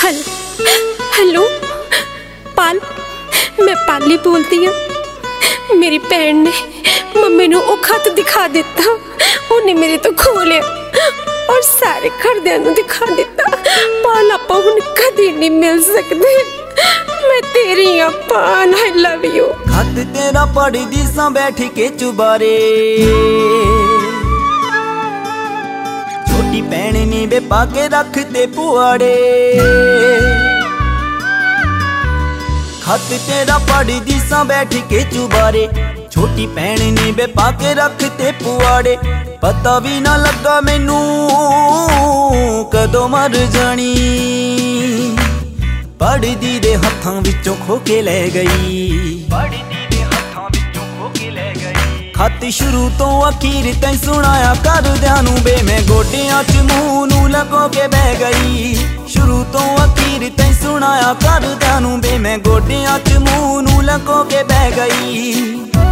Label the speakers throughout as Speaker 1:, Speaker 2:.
Speaker 1: हल हेलो पाल, मैं पाली बोलती हाँ। मेरी भैन ने मम्मी नूं वो खत दिखा दिता, उन्हें मेरे तो खो लिया और सारे घरदियां नूं दिखा दिता। पाल आपां हुण कदी नहीं मिल सकदे, मैं तेरी हाँ पाल, आई लव यू।
Speaker 2: खत तेरा पढ़दी सां बैठ के चुबारे, छोटी भैन ने वे पाके रख दे पुआड़े। खत तेरा पढ़दी सां बैठ के चुबारे, छोटी भैन ने वे पाके रख दे पुआड़े। पता भी ना लगा मैनू कदों मर जानी, पढ़दी दे हत्थां विचों खो के ले गई। खत शुरू तो अखीर तैं सुनाया करदियां नूं बे, मैं गोडियां च मूंह नूं लगो के बह गई। शुरू तो अखीर तैं सुनाया करदियां नूं बे, मैं गोडियां च मूंह नूं लगो के बह गई।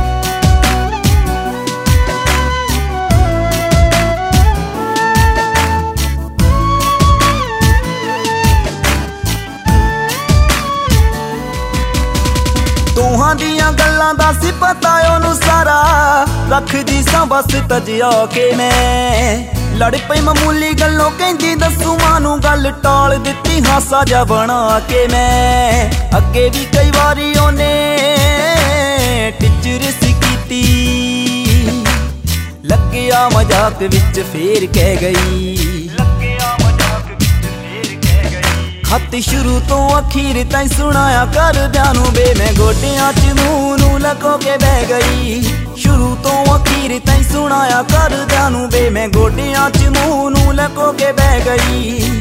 Speaker 2: दोहां दियां गल्लां दा सी पता ओनू सारा, रखदी सां बस तजिया के मैं। लड़ पई मामूली गल्लों कहंदी दस्सू मां नूं, गल टाल दित्ती हासा जा बना के मैं। अगे भी कई वारी ओने टिचरिस कीती, लग्गिया मजाक विच फेर कह गई। खत शुरू तो अखीर तैं सुनाया करदियां नूं बे, मैं गोडियां च मूंह नूं लगो के बह गई। शुरू तो अखीर तैं सुनाया करदियां नूं बे, मैं गोडियां च मूंह नूं लगो के बह गई।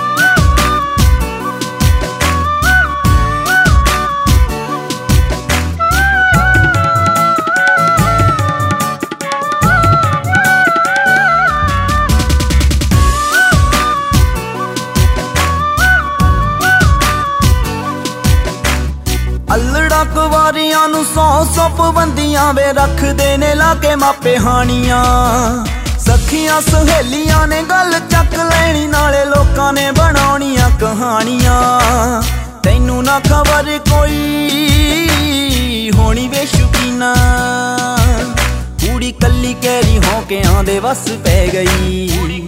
Speaker 2: अल्लड़ा कुवारियां नूं 100 पाबंदियां वे रखदे ने लाके मापे हानियां। सखियां सहेलियां ने गल चक लैनी, नाले लोकां ने बनाउणियां कहानियां। तैनू ना खबर कोई होनी वे शौकीना, कुड़ी कल्ली कैरी होके आंदे वस पै गई।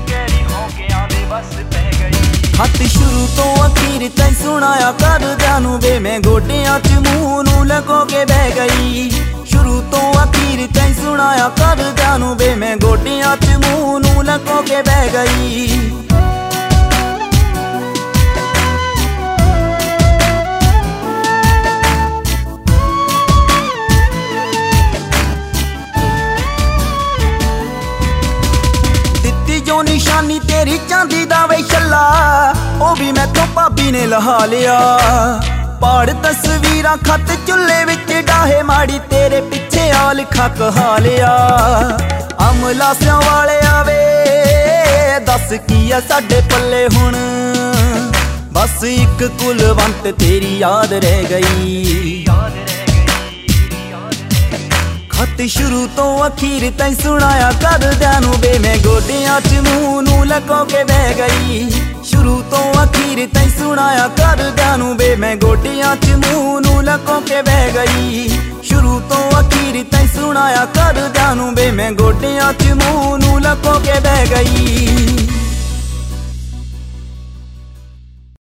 Speaker 2: खत शुरू तो अखीर तैं सुनाया करदियां नूं बे, मैं गोडियां च मूंह नूं लगो के बह गई। शुरू तो अखीर तैं सुनाया करदियां नूं बे, मैं गोडियां च मूंह नूं लगो के बह गई। जो निशानी तेरी चांदी दा वे छल्ला, ओ भी मैथों भाभी ने लहा लिया। पाड़ तस्वीरां खत चुल्हे विच डाहे, माड़ी तेरे पिछे आ लिखा कहा लिया। अमला स्यां वाले आवे दस की आ साडे पल्ले हुण, बस एक कुलवंत तेरी याद रह गई। खत शुरू तो अखीर तैं सुनाया करदियां नूं बे, मैं गोडियां च मूंह नूं लगो के बह गई। शुरू तो अखीर तैं सुनाया करदियां नूं बे, मैं गोडियां च मूंह नूं लगो के बह गई। शुरू तो अखीर तैं सुनाया करदियां नूं बे, मैं गोडियां च मूंह नूं लगो के बह गई।